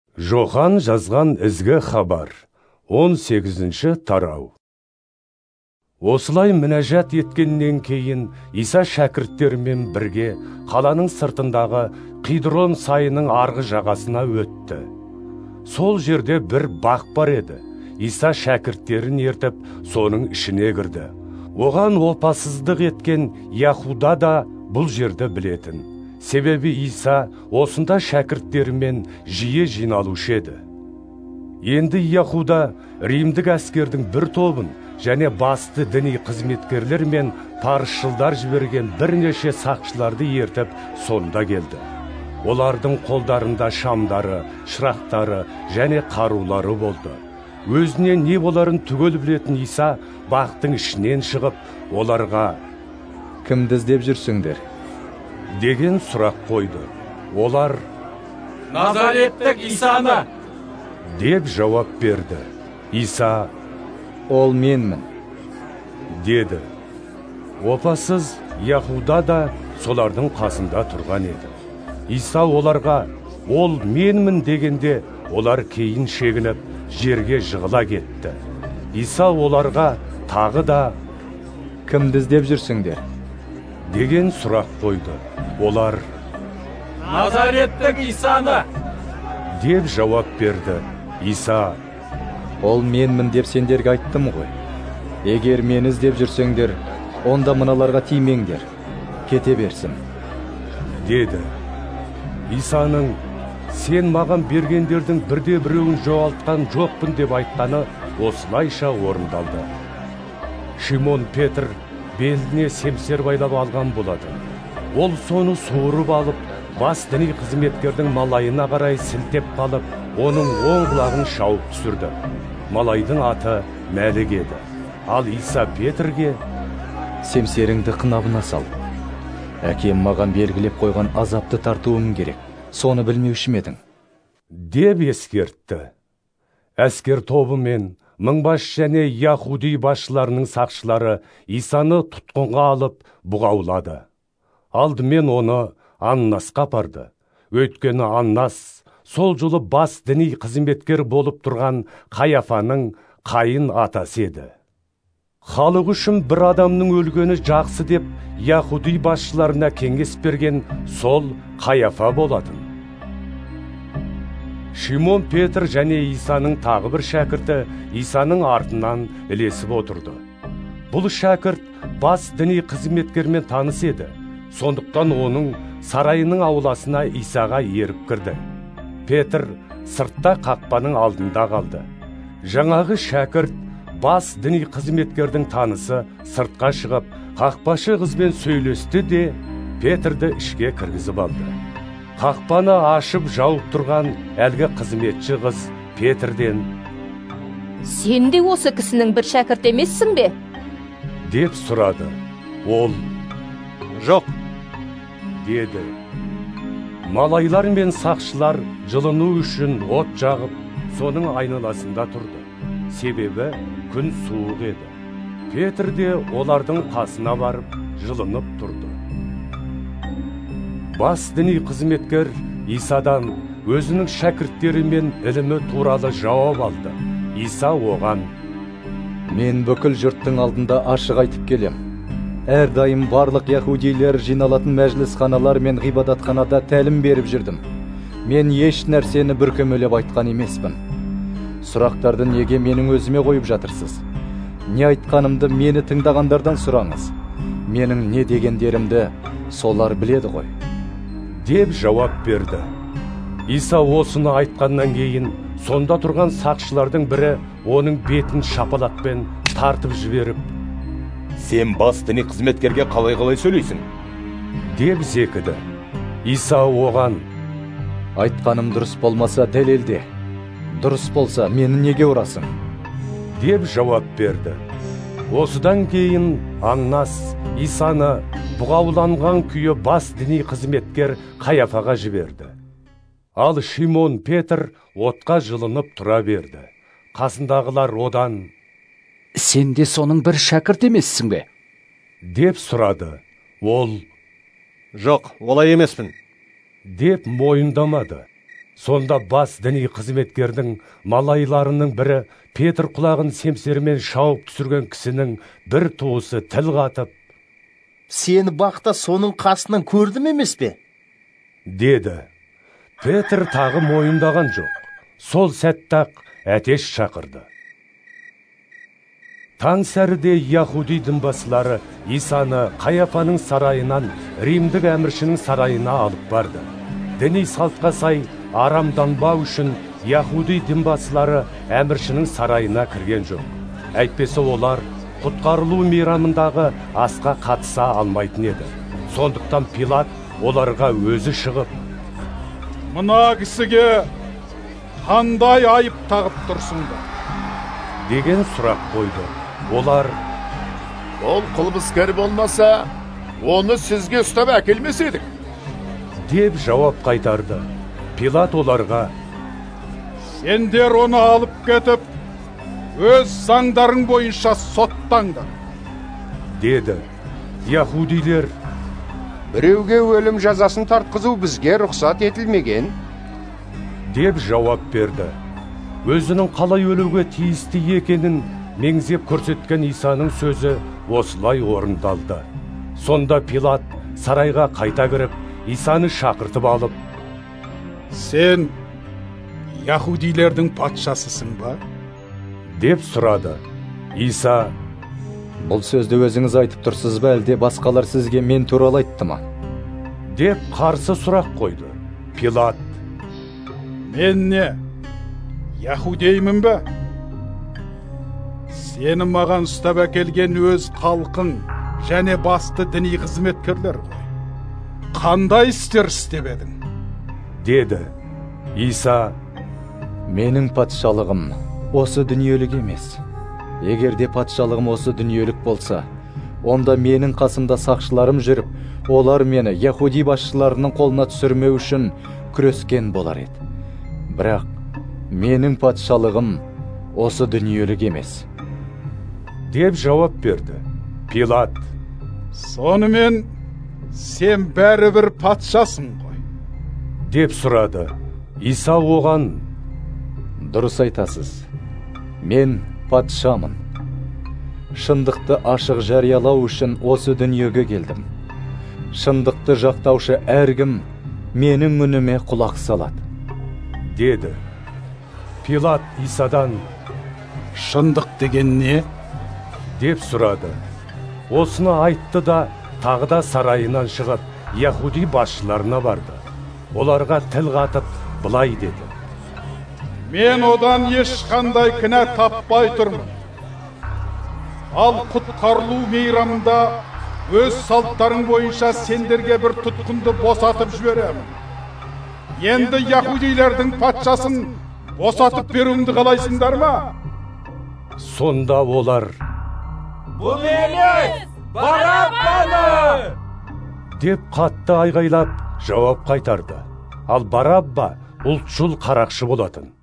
Жохан жазған ізгі хабар 18-ші тарау. Осылай мінәжат еткеннен кейін Иса шәкірттерімен бірге қаланың сыртындағы Қидрон сайының арғы жағасына өтті. Сол жерде бір бақ бар еді. Иса шәкірттерін ертіп, соның ішіне кірді. Оған опасыздық еткен Яхуда да бұл жерді білетін. Себебі Иса осында шәкірттерімен жиі жиналушы еді. Енді Яхуда римдік әскердің бір тобын және басты діни қызметкерлер мен парызшылдар жіберген бірнеше сақшыларды ертіп сонда келді. Олардың қолдарында шамдары, шырақтары және қарулары болды. Өзіне не боларын түгел білетін Иса бақтың ішінен шығып, оларға «Кімді іздеп жүрсіңдер?» деген сұрақ қойды. Олар «Назареттік Исаны!» деп жауап берді. Иса «Ол менмін!» деді. Опасыз Яхуда да солардың қасында тұрған еді. Иса оларға «Ол менмін» дегенде, олар кейін шегініп, жерге жығыла кетті. Иса оларға тағы да «Кімді іздеп жүрсіңдер?» деген сұрақ қойды. Олар «Назареттік Исаны!» деп жауап берді. Иса «Ол менмін деп сендерге айттым ғой. Егер мені іздеп жүрсеңдер, онда мыналарға тимеңдер, кете берсін!» деді. Исаның «Сен маған бергендердің бірде-біреуін жоғалтқан жоқпын» деп айтқаны осылайша орындалды. Шимон Петр беліне семсер байлап алған болады. Ол соны суырып алып, бас діни қызметкердің малайына қарай сілтеп қалып, оның оң құлағын шауып түсірді. Малайдың аты Мәлік еді. Ал Иса Петрге «Семсеріңді қынабына сал. Әкем маған белгілеп қойған азапты тартуым керек. Соны білмеуші ме едің?» деп ескертті. Әскер тобы мен мыңбас және Яхуди басшыларының сақшылары Исаны тұтқынға алып бұғаулады. Алдымен оны Аннасқа апарды. Өйткені Аннас сол жылы бас діни қызметкер болып тұрған Қаяфаның қайын атасы еді. Халық үшін бір адамның өлгені жақсы деп Яхуди басшыларына кеңес берген сол Қаяфа болатын. Шимон Петр және Исаның тағы бір шәкірті Исаның артынан ілесіп отырды. Бұл шәкірт бас діни қызметкермен таныс еді. Сондықтан оның сарайының ауласына Исаға еріп кірді. Петр сыртта қақпаның алдында қалды. Жаңағы шәкірт бас діни қызметкердің танысы сыртқа шығып, қақпашы қызбен сөйлесті де Петрді ішке кіргізіп алды. Қақпаны ашып жауып тұрған әлгі қызметші қыз Петрден «Сен де осы кісінің бір шәкірт емессің бе?» деп сұрады. Ол «Жоқ!» деді. Малайлар мен сақшылар жылыну үшін от жағып, соның айналасында тұрды. Себебі күн суық еді. Петр де олардың қасына барып жылынып тұрды. Бас діни қызметкер Исадан өзінің шәкірттері мен ілімі туралы жауап алды. Иса оған «Мен бүкіл жұрттың алдында ашық айтып келем. Әрдайым барлық яхудилер жиналатын мәжілісханалар мен ғибадатханада тәлім беріп жүрдім. Мен еш нәрсені бүркемелеп айтқан емеспін. Сұрақтарды неге менің өзіме қойып жатырсыз? Не айтқанымды мені тыңдағандардан сұраңыз. Менің не дегендерімді солар біледі ғой!» деп жауап берді. Иса осыны айтқаннан кейін, сонда тұрған сақшылардың бірі оның бетін шапалақпен тартып жіберіп, «Сен бас діни қызметкерге қалай сөйлейсің?» деп зекіді. Иса оған «Айтқаным дұрыс болмаса дәлелде. Дұрыс болса мені неге ұрасың?» деп жауап берді. Осыдан кейін Аннас Исаны бұғауланған күйі бас діни қызметкер Қаяфаға жіберді. Ал Шимон Петр отқа жылынып тұра берді. Қасындағылар одан «Сен де соның бір шәкірт емессің бе?» деп сұрады. Ол «Жоқ, олай емеспін!» деп мойындамады. Сонда бас діни қызметкердің малайларының бірі Петр құлағын семсермен шауып түсірген кісінің бір туысы тіл қатып: «Сені бақта соның қасынан көрдім емес пе?» деді. Петр тағы мойындаған жоқ. Сол сәтті-ақ әтеш шақырды. Таң сәріде Яхуди дінбасылары Исаны Қаяфаның сарайынан Римдік әміршінің сарайына алып барды. Діни салтқа сай арамданбау үшін Яхуди дінбасылары әміршінің сарайына кірген жоқ. Әйтпесе олар құтқарылу мейрамындағы асқа қатыса алмайтын еді. Сондықтан Пилат оларға өзі шығып: «Мына кісіге қандай айып тағып тұрсыңдар?» деген сұрақ қойды. Олар: «Ол қылмыскер болмаса, оны сізге ұстап әкелмес едік» деп жауап қайтарды. Пилат оларға: «Сендер оны алып кетіп, өз заңдарың бойынша соттаңдар» деді. Яхудилер: «Біреуге өлім жазасын тартқызу бізге рұқсат етілмеген» деп жауап берді. Өзінің қалай өлуге тиісті екенін меңзеп көрсеткен Исаның сөзі осылай орындалды. Сонда Пилат сарайға қайта кіріп, Исаны шақыртып алып: «Сен Яхудилердің патшасысың ба?» деп сұрады. Иса: «Бұл сөзді өзіңіз айтып тұрсыз ба, әлде басқалар сізге мен туралы айтты ма?» деп қарсы сұрақ қойды. Пилат: «Мен не, Яхудеймін бе? Сені маған ұстап әкелген өз халқың және басты діни қызметкерлер ғой. Қандай істер істеп едің?» деді. Иса: «Менің патшалығым осы дүниелік емес. Егерде патшалығым осы дүниелік болса, онда менің қасымда сақшыларым жүріп, олар мені Яхуди басшыларының қолына түсірмеу үшін күрескен болар еді. Бірақ менің патшалығым осы дүниелік емес» деп жауап берді. Пилат: «Сонымен сен бәрібір патшасың ғой?» деп сұрады. Иса оған: «Дұрыс айтасыз. Мен патшамын. Шындықты ашық жариялау үшін осы дүниеге келдім. Шындықты жақтаушы әркім менің үніме құлақ салады» деді. Пилат Исадан: «Шындық деген не?» деп сұрады. Осыны айтты да тағы да сарайынан шығып Яхуди басшыларына барды. Оларға тіл қатып былай деді: «Мен одан ешқандай кінә таппай тұрмын. Ал құтқарылу мейрамында өз салттарың бойынша сендерге бір тұтқынды босатып жіберемін. Енді Яхудилердің патшасын босатып беруімді қалайсыңдар ма?» Сонда олар: «Бұл емес, Бараббаны!» деп қатты айғайлап жауап қайтарды. Ал Барабба ұлтшыл қарақшы болатын.